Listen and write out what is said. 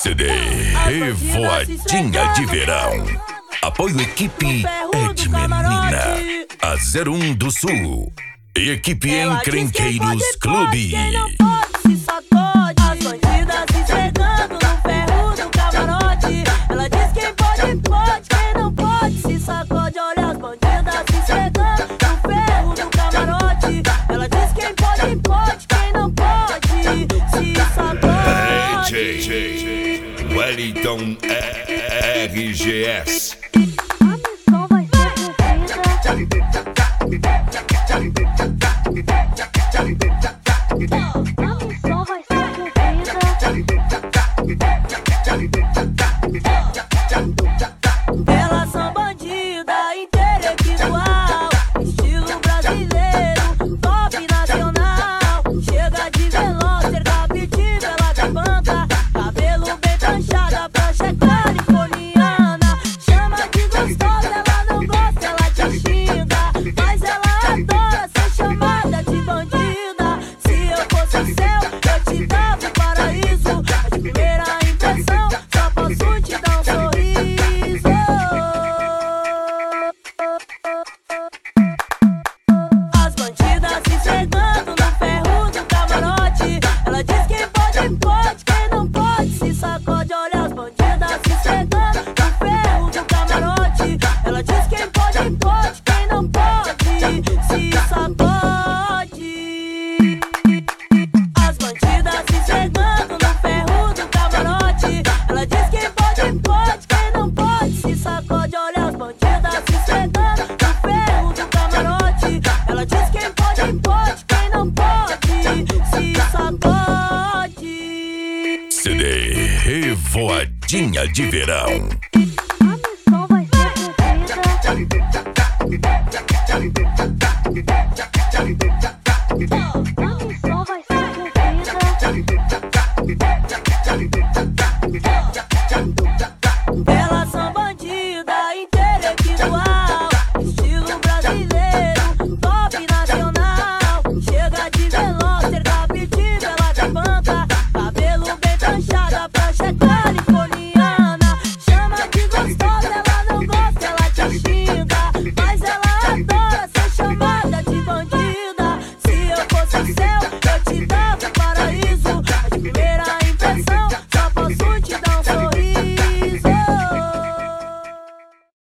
CD Revoadinha de Verão. Apoio equipe Ed Menina, a 01 do Sul e equipe Encrenqueiros Clube. As bandidas se esfregando no ferro do camarote. Ela diz quem pode, quem não pode se sacode. Olha as bandidas se esfregando no ferro do camarote. Ela diz quem pode, quem não pode se sacode. Wellington RGS. Elas são bandida intelectual, estilo brasileiro, top nacional. Chega de veloz, ser captiva, ela te banca. Cabelo bem planchado, a prancha é californiana. Chama de gostosa, ela não gosta, ela te xinga, mas ela adora ser chamada de bandida. Se eu fosse seu, eu te dava o paraíso. A primeira impressão, só posso te dar um sorriso. As bandidas se esfregando no ferro do camarote. Ela diz quem pode, quem não pode se sacode. Olha as bandidas se esfregando no ferro do camarote. Ela diz quem pode, quem não pode se sacode. As bandidas se esfregando no ferro do camarote. Ela diz quem pode, quem não pode se sacode. Olha as bandidas se esfregando no ferro do camarote. Ela diz quem pode, quem não pode se sacode. CD Revoadinha de Verão.